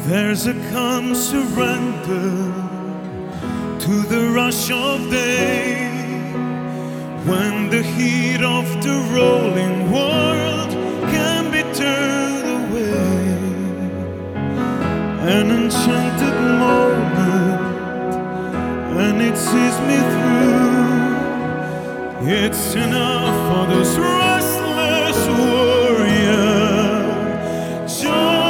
There's a calm surrender to the rush of day, when the heat of the rolling world can be turned away. An enchanted moment, and it sees me through. It's enough for those restless